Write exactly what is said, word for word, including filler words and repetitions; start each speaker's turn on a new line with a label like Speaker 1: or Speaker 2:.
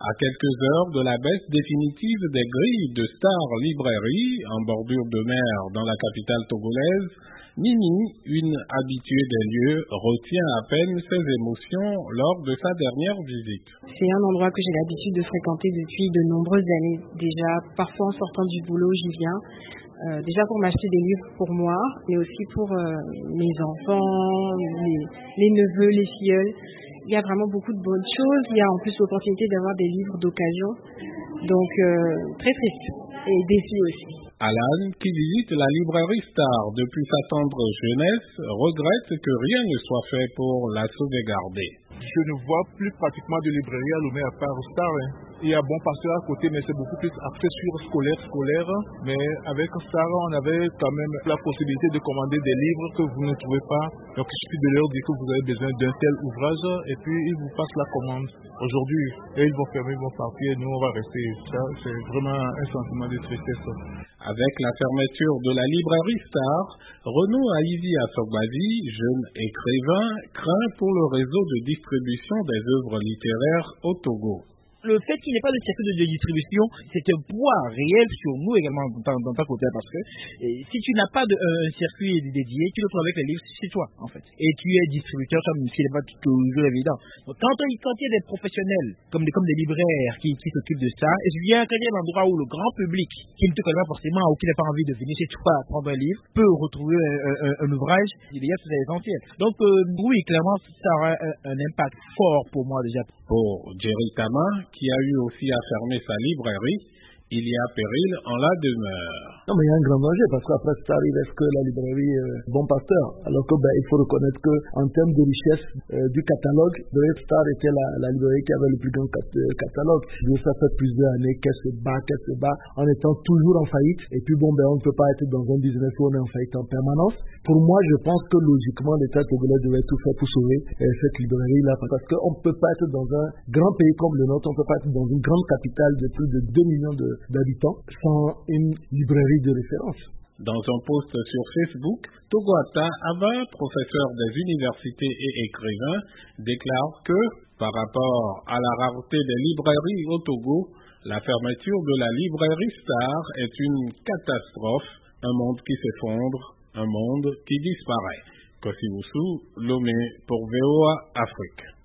Speaker 1: À quelques heures de la baisse définitive des grilles de Star Librairie, en bordure de mer dans la capitale togolaise, Mimi, une habituée des lieux, retient à peine ses émotions lors de sa dernière visite.
Speaker 2: C'est un endroit que j'ai l'habitude de fréquenter depuis de nombreuses années déjà. Parfois en sortant du boulot, j'y viens. Euh, déjà pour m'acheter des livres pour moi, mais aussi pour euh, mes enfants, les, les neveux, les filleuls. Il y a vraiment beaucoup de bonnes choses. Il y a en plus l'opportunité d'avoir des livres d'occasion. Donc euh, très triste et déçu aussi.
Speaker 1: Alan, qui visite la librairie Star depuis sa tendre jeunesse, regrette que rien ne soit fait pour la sauvegarder.
Speaker 3: Je ne vois plus pratiquement de librairie à Lomé à part Star. Hein. Il y a Bon Pasteur à côté, mais c'est beaucoup plus axé sur scolaire, scolaire. Mais avec Star, on avait quand même la possibilité de commander des livres que vous ne trouvez pas. Donc il suffit de leur dire que vous avez besoin d'un tel ouvrage et puis ils vous passent la commande. Aujourd'hui, et ils vont fermer, ils vont partir et nous on va rester. Ça, c'est vraiment un sentiment de tristesse.
Speaker 1: Avec la fermeture de la librairie Star, Renaud Aïdi Asogbazi, jeune écrivain, craint pour le réseau de distribution des œuvres littéraires au Togo.
Speaker 4: Le fait qu'il n'y ait pas de circuit de distribution, c'est un poids réel sur nous également dans, dans ta côté, parce que et, si tu n'as pas de, euh, un circuit dédié, tu le trouves avec les livres chez toi, en fait. Et tu es distributeur, ça, même s'il n'est pas toujours évident. Donc, quand, quand il y a des professionnels, comme des, comme des libraires qui, qui s'occupent de ça, et bien quand il y a un endroit où le grand public, qui ne te connaît pas forcément, ou qui n'a pas envie de venir chez toi prendre un livre, peut retrouver un, un, un ouvrage, il y a c'est essentiel. Donc, euh, oui, clairement, ça aura un, un impact fort pour moi déjà.
Speaker 1: Pour Jerry Tama, qui a eu aussi à fermer sa librairie, il y a péril en la demeure.
Speaker 5: Non, mais il y a un grand danger parce qu'après ça arrive, est-ce que la librairie est Bon Pasteur? Alors que ben, il faut reconnaître qu'en termes de richesse euh, du catalogue, le Red Star était la, la librairie qui avait le plus grand cat catalogue. Donc, ça fait plusieurs années qu'elle se bat, qu'elle se bat, en étant toujours en faillite. Et puis bon, ben, on ne peut pas être dans un business où on est en faillite en permanence. Pour moi, je pense que logiquement, l'État togolais devait tout faire pour sauver euh, cette librairie-là. Parce qu'on ne peut pas être dans un grand pays comme le nôtre, on ne peut pas être dans une grande capitale de plus de deux millions de d'habitants sans une librairie de référence.
Speaker 1: Dans un post sur Facebook, Togoata Aba, professeur des universités et écrivain, déclare que, par rapport à la rareté des librairies au Togo, la fermeture de la librairie Star est une catastrophe, un monde qui s'effondre, un monde qui disparaît. Kossi Moussou, Lomé pour V O A Afrique.